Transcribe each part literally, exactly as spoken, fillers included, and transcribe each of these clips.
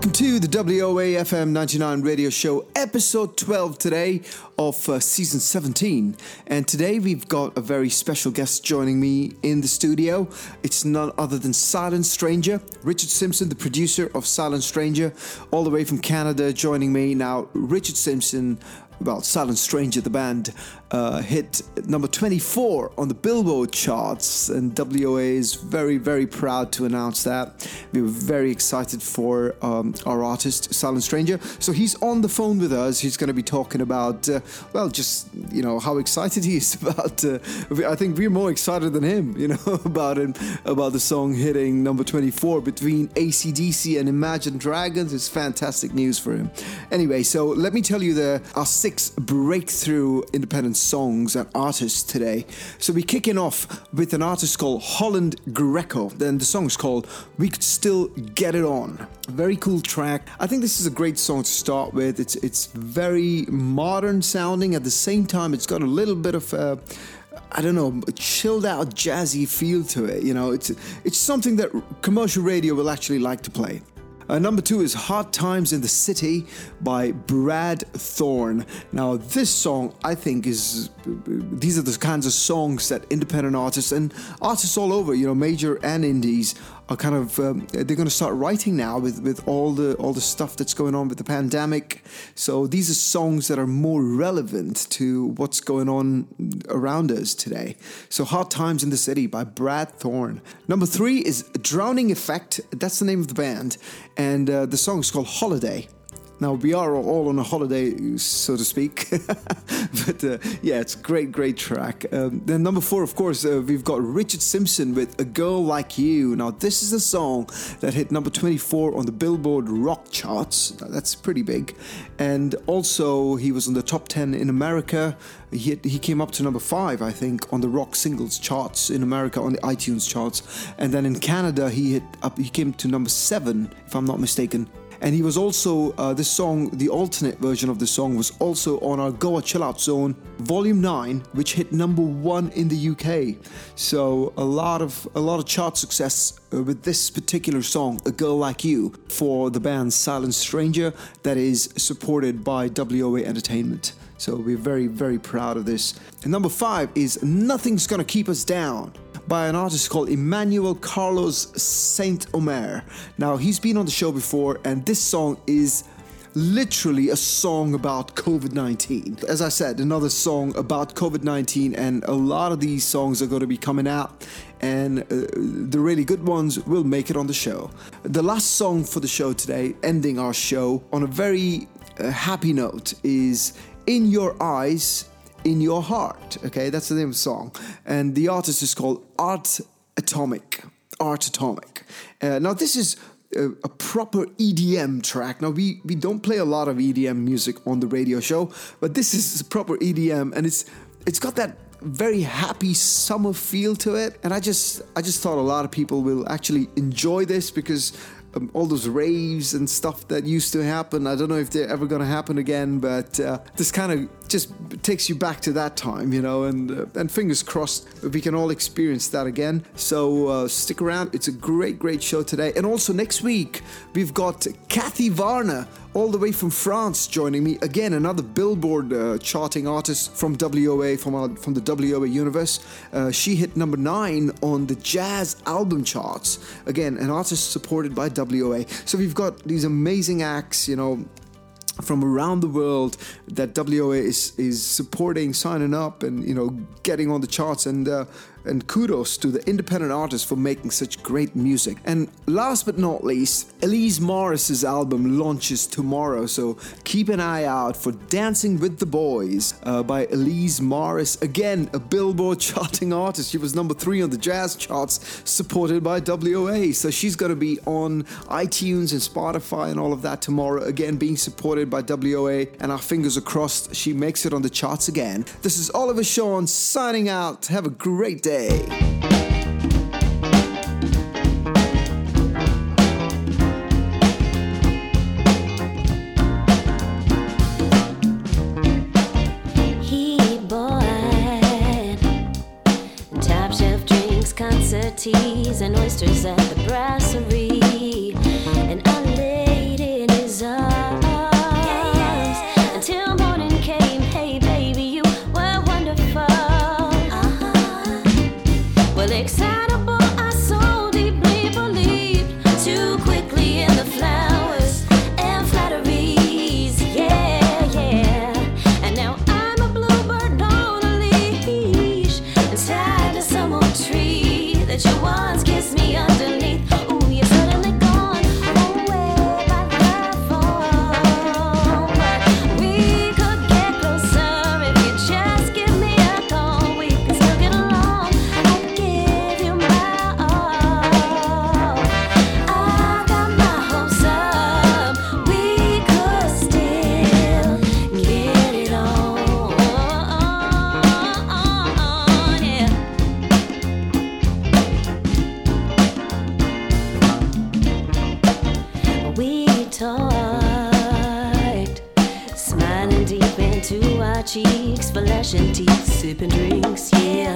Welcome to the W O A F M ninety-nine radio show, episode twelve today of uh, season seventeen. And today we've got a very special guest joining me in the studio. It's none other than Silent Stranger, Richard Simpson, the producer of Silent Stranger, all the way from Canada, joining me. Now, Richard Simpson, well, Silent Stranger, the band, uh, hit number twenty-four on the Billboard charts, and W O A is very, very proud to announce that. We were very excited for um, our artist, Silent Stranger. So he's on the phone with us. He's going to be talking about, uh, well, just, you know, how excited he is about, uh, I think we're more excited than him, you know, about him, about the song hitting number twenty-four between A C D C and Imagine Dragons. It's fantastic news for him. Anyway, so let me tell you the our six breakthrough independent songs and artists today. So we're kicking off with an artist called Holland Greco. Then the song is called We Could Still Get It On. A very cool track. I think this is a great song to start with. It's it's very modern sounding. At the same time, it's got a little bit of a, I don't know, a chilled out jazzy feel to it. You know, it's it's something that commercial radio will actually like to play. Uh, number two is Hard Times in the City by Brad Thorn. Now, this song, I think, is... These are the kinds of songs that independent artists and artists all over, you know, major and indies, are kind of... Um, they're going to start writing now with, with all the all the stuff that's going on with the pandemic. So these are songs that are more relevant to what's going on around us today. So Hard Times in the City by Brad Thorn. Number three is Drowning Effect. That's the name of the band. And uh, the song is called Holiday. Now, we are all on a holiday, so to speak. But uh, yeah, it's a great, great track. Um, then number four, of course, uh, we've got Richard Simpson with A Girl Like You. Now, this is a song that hit number twenty-four on the Billboard rock charts. Now, that's pretty big. And also, he was on the top ten in America. He, hit, he came up to number five, I think, on the rock singles charts in America, on the iTunes charts. And then in Canada, he hit up. He came to number seven, if I'm not mistaken. And he was also, uh, this song, the alternate version of the song was also on our Goa Chill Out Zone Volume nine, which hit number one in the U K. So a lot of a lot of chart success uh, with this particular song, A Girl Like You, for the band Silent Stranger, that is supported by W O A Entertainment. So we're very, very proud of this. And number five is Nothing's Gonna Keep Us Down by an artist called Emmanuel Carlos Saint Omer. Now, he's been on the show before, and this song is literally a song about covid nineteen. As I said, another song about covid nineteen, and a lot of these songs are going to be coming out, and uh, the really good ones will make it on the show. The last song for the show today, ending our show on a very uh, happy note, is In Your Eyes, In Your Heart. Okay, that's the name of the song. And the artist is called Art Atomic. Art Atomic. Uh, now, this is a, a proper E D M track. Now, we, we don't play a lot of E D M music on the radio show, but this is proper E D M, and it's it's got that very happy summer feel to it. And I just I just thought a lot of people will actually enjoy this, because Um, all those raves and stuff that used to happen, I don't know if they're ever going to happen again, but uh, this kind of just takes you back to that time, you know, and uh, and fingers crossed we can all experience that again. So uh, stick around. It's a great, great show today. And also next week, we've got Kathy Varner, all the way from France, joining me. Again, another Billboard uh, charting artist from W O A, from, our, from the W O A universe. Uh, she hit number nine on the jazz album charts. Again, an artist supported by W O A. So we've got these amazing acts, you know, from around the world that W O A is, is supporting, signing up, and, you know, getting on the charts. And uh, and kudos to the independent artists for making such great music. And last but not least, Elise Morris's album launches tomorrow, so keep an eye out for Dancing with the Boys uh, by Elise Morris. Again, a Billboard charting artist. She was number three on the jazz charts, supported by W O A. So she's going to be on iTunes and Spotify and all of that tomorrow, again being supported by W O A, and our fingers are crossed she makes it on the charts again. This is Oliver Sean signing out. Have a great day. Hey boy, top shelf drinks, concert teas, and oysters at the brasserie, and a lady sweating deep into our cheeks, flesh and teeth, sipping drinks, yeah.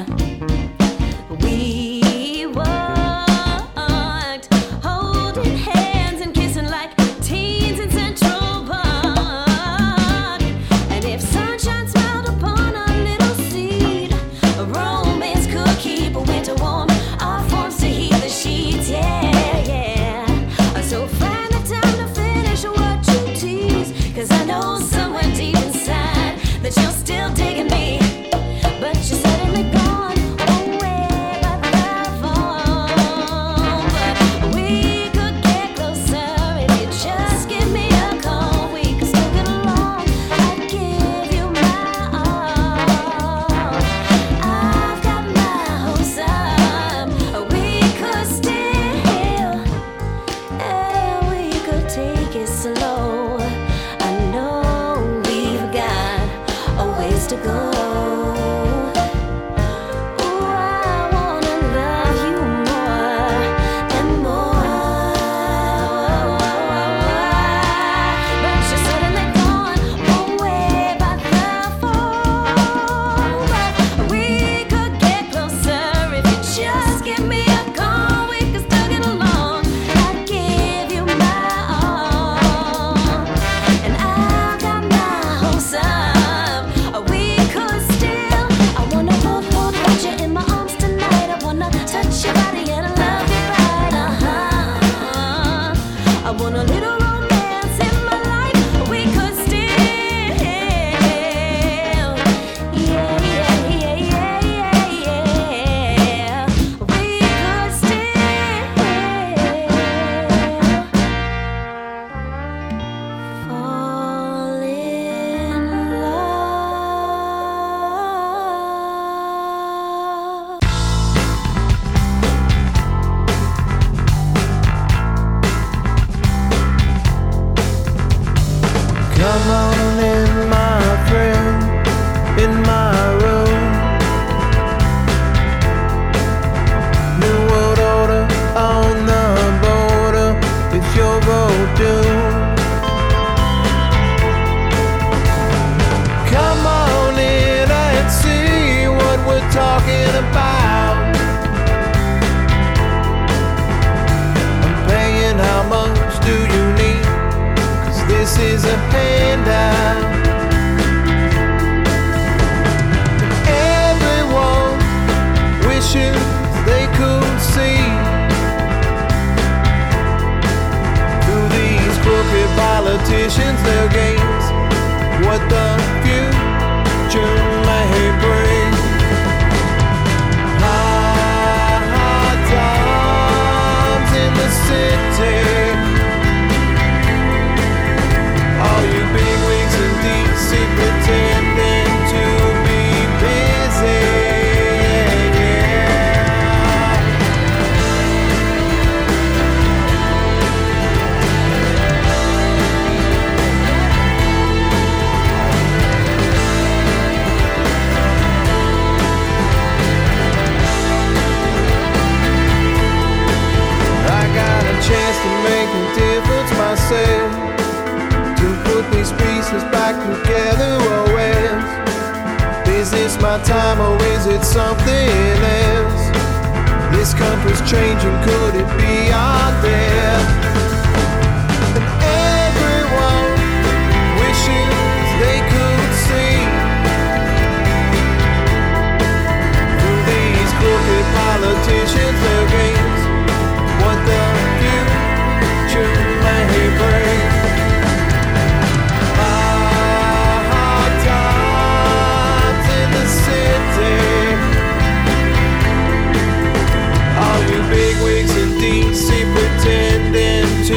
We walked, holding hands and kissing like teens in Central Park. And if sunshine smiled upon our little seed, a romance could keep a winter warm, our forms to heat the sheets, yeah, yeah. So find the time to finish what you tease, 'cause I know somewhere deep inside that you're still digging me, but you're suddenly gone away by the phone. But we could get closer if you just give me a call. We could still get along. I'd give you my all. I've got my hopes up. We could still, and we could take it slow. I know we've got a ways to go. Ooh, I wanna love you more and more. But you're suddenly gone away by the phone. But we could get closer if you just give me a call. We could still get along. I'd give you my all, and I've got my hopes up. We could still. I wanna hold, hold, hold you in my arms tonight. I wanna touch your body and love you right. Uh-huh. I want a little romance in my life. We could still. Yeah, yeah, yeah, yeah, yeah, yeah. We could still fall in love. Come on in, my friend, in my room. New world order on the border. It's your road doom. Come on in and see what we're talking about. I'm paying, how much do you need? 'Cause this is a handout. Everyone wishes they could see through these crooked politicians, their games, what the future may bring. Hard times in the city. All you bigwigs in D C pretending to be busy, yeah. I got a chance to make a difference myself, to put these pieces back together. Oh, else, is this my time or is it something else? This country's changing, could it be out there? And everyone wishes they could see through these crooked politicians, their games, what the future may bring. Hard times in the city. All you bigwigs in D C pretending to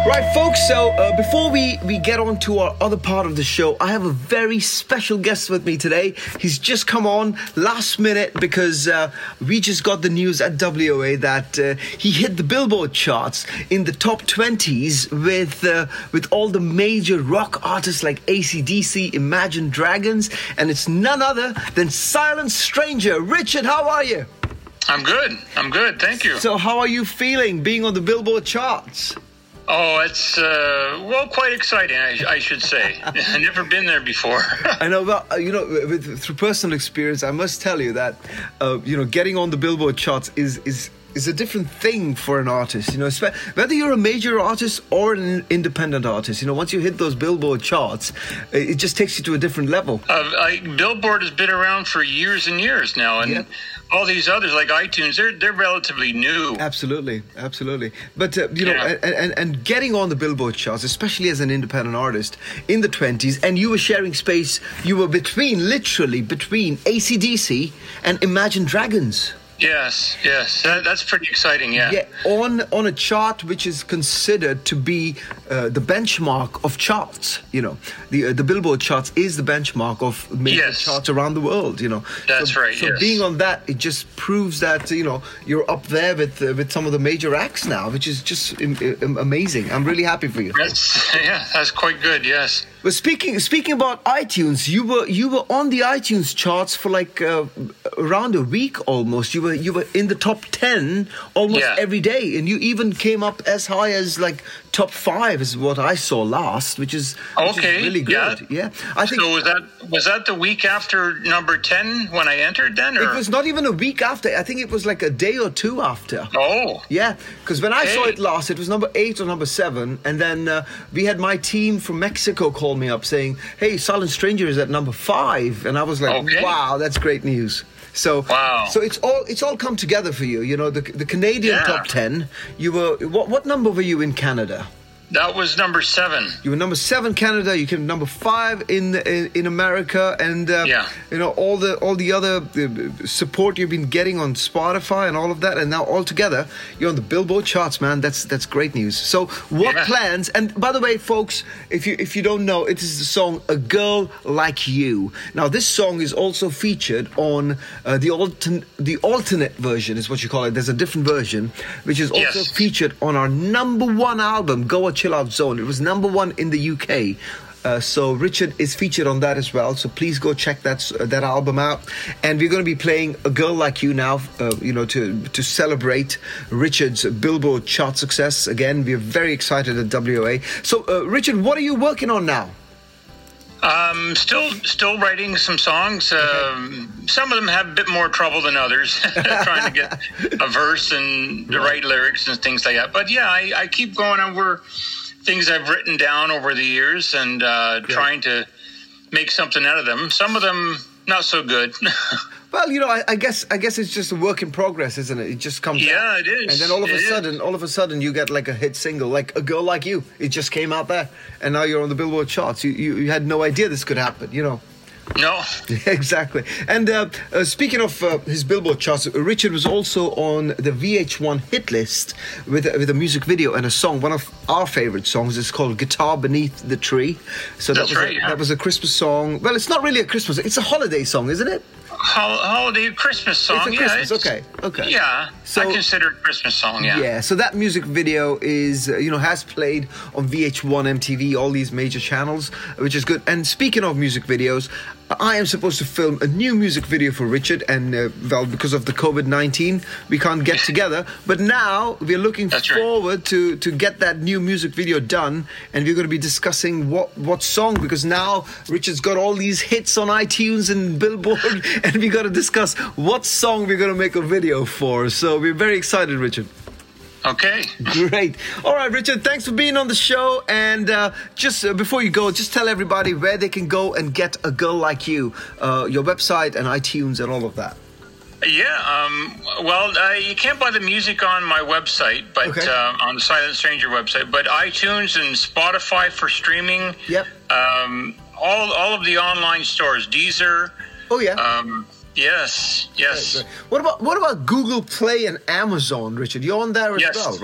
Right, folks, so uh, before we, we get on to our other part of the show, I have a very special guest with me today. He's just come on last minute because uh, we just got the news at W O A that uh, he hit the Billboard charts in the top twenties with uh, with all the major rock artists like A C D C, Imagine Dragons, and it's none other than Silent Stranger. Richard, how are you? I'm good. I'm good. Thank you. So how are you feeling being on the Billboard charts? Oh, it's, uh, well, quite exciting, I, I should say. I've never been there before. I know, but, uh, you know, with, through personal experience, I must tell you that, uh, you know, getting on the Billboard charts is is is a different thing for an artist, you know, spe- whether you're a major artist or an independent artist. You know, once you hit those Billboard charts, it just takes you to a different level. Uh, I, Billboard has been around for years and years now, and Yeah. all these others like iTunes, they're they're relatively new. Absolutely, absolutely. But, uh, you know, Yeah. and, and, and getting on the Billboard charts, especially as an independent artist in the twenties, and you were sharing space, you were between, literally between A C D C and Imagine Dragons. Yes, yes, that, that's pretty exciting. Yeah. Yeah, on on a chart which is considered to be uh, the benchmark of charts. You know, the uh, the Billboard charts is the benchmark of major Yes. charts around the world. You know, That's so, right, So yes. being on that, it just proves that you know you're up there with uh, with some of the major acts now, which is just im- im- amazing. I'm really happy for you. That's yeah, that's quite good. Yes. But speaking speaking about iTunes, you were you were on the iTunes charts for like uh, around a week almost. You were you were in the top ten almost Yeah. every day, and you even came up as high as like top five is what I saw last, which is, which is Okay, really good. yeah. I think So was that was that the week after number ten when I entered then, or it was not even a week after. I think it was like a day or two after. oh Yeah, because when I saw Hey. it last, it was number eight or number seven, and then uh, we had my team from Mexico call me up saying, "Hey, Silent Stranger is at number five," and I was like, Okay. "Wow, that's great news." So, Wow. so it's all it's all come together for you. You know, the the Canadian Yeah. top ten. You were what what number were you in Canada? that was number seven. You were number seven Canada. You came number five in in, in America, and uh, Yeah. you know all the all the other uh, support you've been getting on Spotify and all of that, and now all together you're on the Billboard charts, man. That's that's great news. So what Yeah. plans? And by the way, folks, if you if you don't know, it is the song "A Girl Like You." Now this song is also featured on uh, the altern the alternate version, is what you call it. There's a different version which is also Yes. featured on our number one album, Goa Chill Out Zone. It was number one in the U K. Uh, so Richard is featured on that as well. So please go check that uh, that album out. And we're going to be playing "A Girl Like You" now. Uh, you know, to to celebrate Richard's Billboard chart success. Again, we're very excited at W O A. So uh, Richard, what are you working on now? Um, still, still writing some songs. Um, some of them have a bit more trouble than others, trying to get a verse and the right lyrics and things like that. But yeah, I, I keep going over things I've written down over the years and uh, trying to make something out of them. Some of them not so good. Well, you know, I, I guess I guess it's just a work in progress, isn't it? It just comes Yeah, out. it is. And then all of a It is. sudden, all of a sudden, you get like a hit single, like "A Girl Like You." It just came out there, and now you're on the Billboard charts. You you, you had no idea this could happen, you know. No. Exactly. And uh, uh, speaking of uh, his Billboard charts, Richard was also on the V H one hit list with a, with a music video and a song. One of our favorite songs is called "Guitar Beneath the Tree." So that That's was right, a, yeah. that was a Christmas song. Well, it's not really a Christmas. It's a holiday song, isn't it? Hol- holiday Christmas song. It's a yeah, Christmas. it's- Okay. Okay. Yeah. So- I consider it a Christmas song. Yeah. Yeah, so that music video is, uh, you know, has played on V H one, M T V, all these major channels, which is good. And speaking of music videos, I am supposed to film a new music video for Richard, and, uh, well, because of the COVID nineteen, we can't get together. But now we're looking That's right. forward to, to get that new music video done, and we're going to be discussing what, what song, because now Richard's got all these hits on iTunes and Billboard, and we got to discuss what song we're going to make a video for. So we're very excited, Richard. Okay. Great. All right, Richard, thanks for being on the show. And uh, just uh, before you go, just tell everybody where they can go and get A Girl Like You, uh, your website and iTunes and all of that. Yeah, um, well, uh, you can't buy the music on my website, but Okay. uh, on the Silent Stranger website, but iTunes and Spotify for streaming. Yep. Um, all all of the online stores, Deezer. Oh, yeah. Um, yes, yes, What about what about Google Play and Amazon, Richard? You're on there as yes. well, right?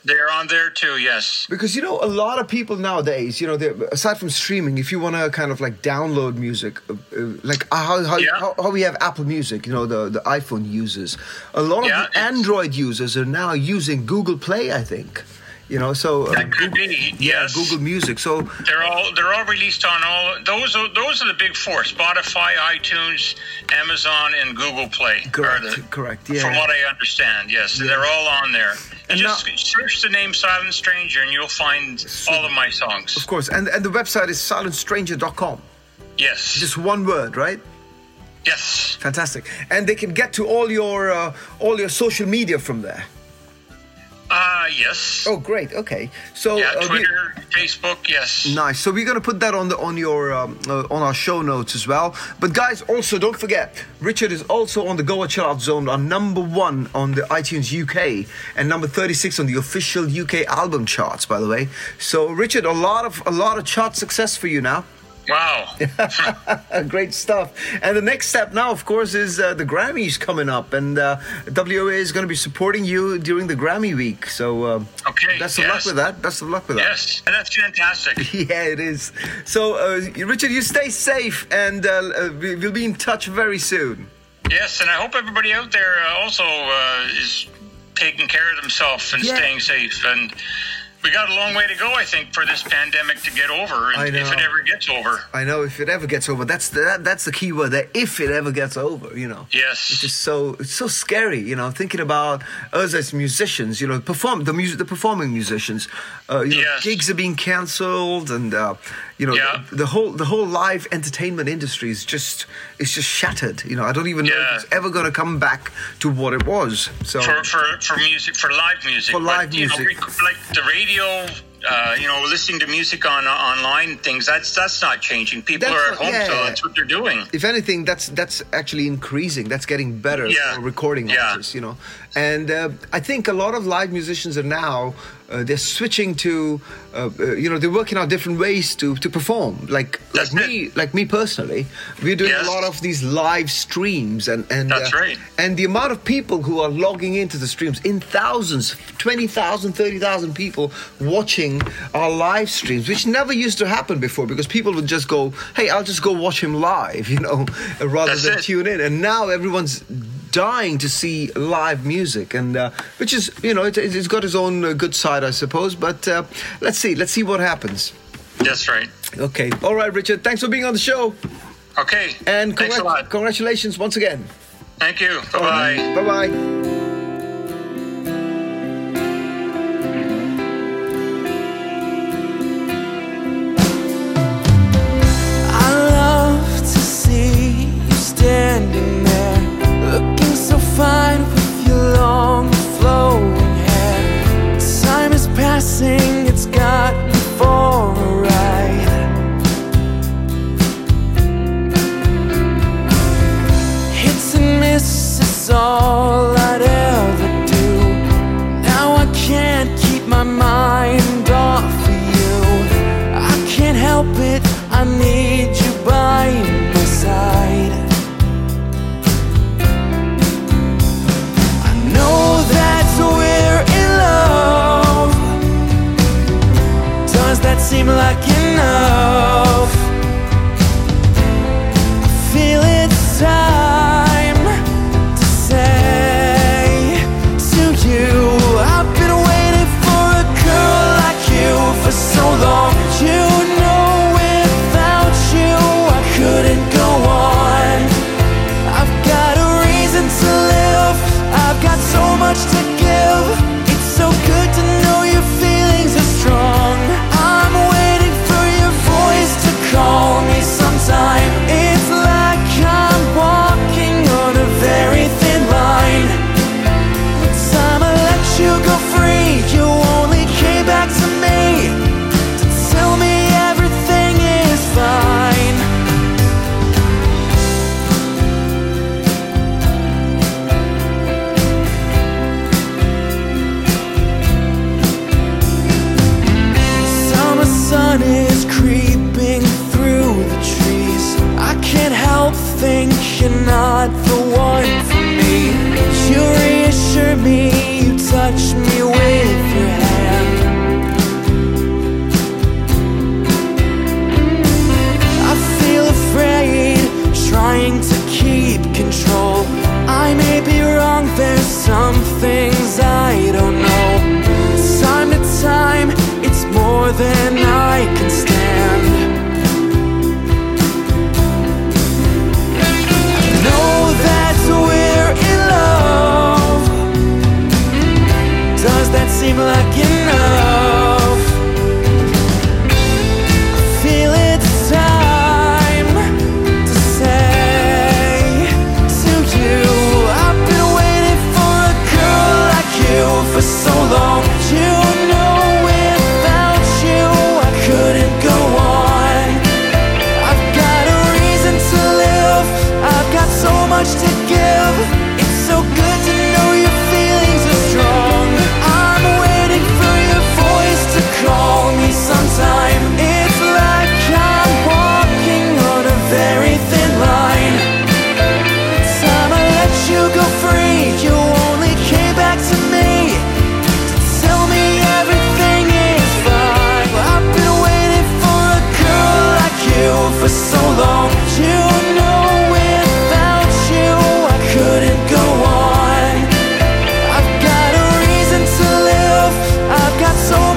They're on there too, yes. Because, you know, a lot of people nowadays, you know, they're- aside from streaming, if you want to kind of like download music, uh, uh, like uh, how, how, Yeah. how how we have Apple Music, you know, the, the iPhone users, a lot of Yeah, the it's- Android users are now using Google Play, I think. You know, so uh, That could Google, be, yeah, yes. Google Music. So They're all they're all released on all those are those are the big four: Spotify, iTunes, Amazon, and Google Play. are correct, the- correct, yeah. From what I understand, yes, they're all on there. You And just now- search the name Silent Stranger, and you'll find all of my songs. Of course, and and the website is silent stranger dot com. Yes, Just one word, right? yes, Fantastic. And they can get to all your uh, all your social media from there. uh, yes. Oh, great. Okay. So yeah, uh, we- Twitter, Facebook, yes. Nice. So we're gonna put that on the on your um, uh, on our show notes as well. But guys, also don't forget, Richard is also on the Goa Chill Out Zone, on number one on the iTunes U K and number thirty-six on the official U K album charts. By the way, so Richard, a lot of a lot of chart success for you now. Wow. Great stuff. And the next step now, of course, is uh, the Grammys coming up, and uh, W O A is going to be supporting you during the Grammy week. So uh, Okay, best of luck yes. with that. Best of luck with that. Yes, and that's fantastic. Yeah, it is. So, uh, Richard, you stay safe, and uh, uh, we- we'll be in touch very soon. Yes, and I hope everybody out there uh, also uh, is taking care of themselves and Yeah. staying safe. And we got a long way to go, I think, for this pandemic to get over, I if know. it ever gets over. I know if it ever gets over, that's the, that, that's the key word there. If it ever gets over, you know. Yes. It's just so it's so scary, you know. Thinking about us as musicians, you know, perform the music, the performing musicians. Uh, you know, Yes. gigs are being cancelled, and uh, you know, Yeah. the, the whole the whole live entertainment industry is just it's just shattered. You know, I don't even know Yeah. if it's ever going to come back to what it was. So For, for, for music, for live music. For live but, you know, music. rec- like the radio, uh, you know, listening to music on uh, online things, that's that's not changing. People That's are at not- home, yeah. so that's what they're doing. if anything, that's that's actually increasing. That's getting better Yeah. for recording Yeah. artists, you know. And uh, I think a lot of live musicians are now uh, they're switching to, uh, uh, you know, they're working out different ways to to perform. Like That's like me, like me personally, we're doing Yes. a lot of these live streams, and and That's uh, right. And the amount of people who are logging into the streams in thousands, twenty thousand, thirty thousand people watching our live streams, which never used to happen before, because people would just go, hey, I'll just go watch him live, you know, rather That's than it. tune in. And now everyone's dying to see live music, and uh, which is, you know, it, it's got its own uh, good side, I suppose. But uh, let's see, let's see what happens. That's right. Okay, all right, Richard, thanks for being on the show, Okay. and thanks a congrat- lot. congratulations once again. Thank you. Bye-bye. Bye bye. I love to see you standing there, looking so fine with your long flowing hair. Time is passing, it's got me for a ride. Hits and misses all I'd ever do. Now I can't keep my mind off of you. I can't help it, I need you by my side. I know that we're in love. Does that seem like enough? I feel it's time to say to you, I've been waiting for a girl like you for so long. You know, without you I couldn't go on. I've got a reason to live, I've got so much to give. It's so good to know your feelings are strong. I'm waiting for your voice to call me sometime. It's like I'm walking on a very thin line. The time I let you go free, you only came back to me to tell me everything is fine. Summer sun is creeping through the trees. I can't help think you're not the one for me. You reassure me, you touch me with your hand.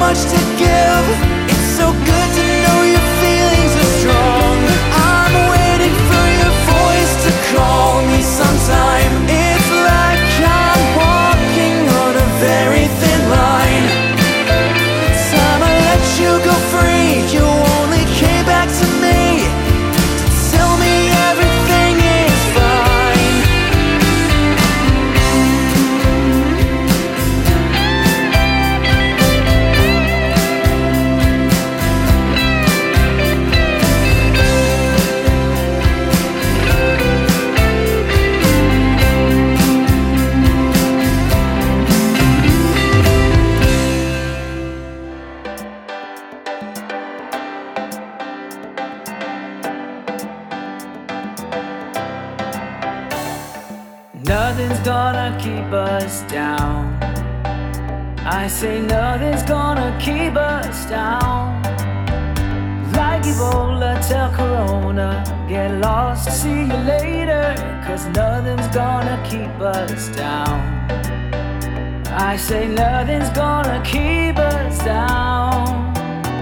much to give. It's so good to know your feelings are strong. I'm waiting for your voice to call me sometime. It's like I'm walking on a very thin line. Time I let you go free, you only came back to me to tell me everything is fine. Nothing's gonna keep us down. I say nothing's gonna keep us down. Like Ebola, tell Corona, get lost, see you later. Cause nothing's gonna keep us down. I say nothing's gonna keep us down.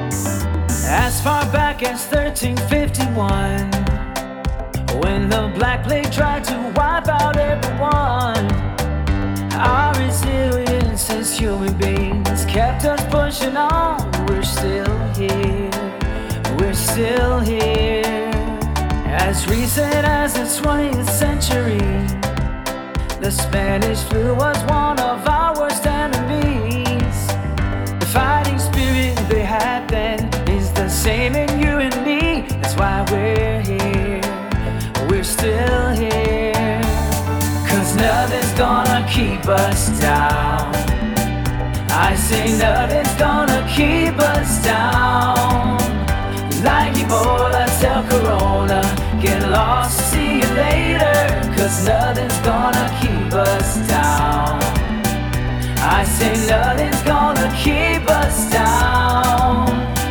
As far back as thirteen fifty-one, when the Black Plague tried to wipe out everyone, our resilience as human beings kept us pushing on. We're still here, we're still here. As recent as the twentieth century, the Spanish flu was one of our worst enemies. The fighting spirit they had then is the same in you and me. That's why we're here, we're still here. Cause nothing's gonna keep us down. I say nothing's gonna keep us down. Like Ebola, tell Corona, get lost, see you later. Cause nothing's gonna keep us down. I say nothing's gonna keep us down.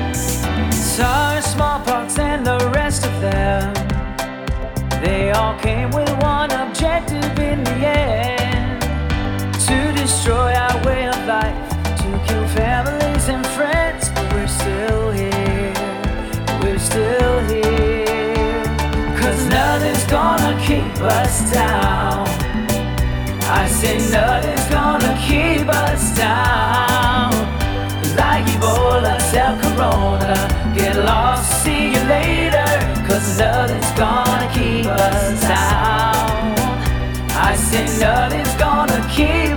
SARS, smallpox and the rest of them, they all came with one objective in the end: to destroy our way of life, to kill families and friends. But we're still here, we're still here. Cause nothing's gonna keep us down. I say nothing's gonna keep us down. Like Ebola, tell Corona, get lost, see you later. Cause nothing's gonna keep us down. I say nothing's gonna keep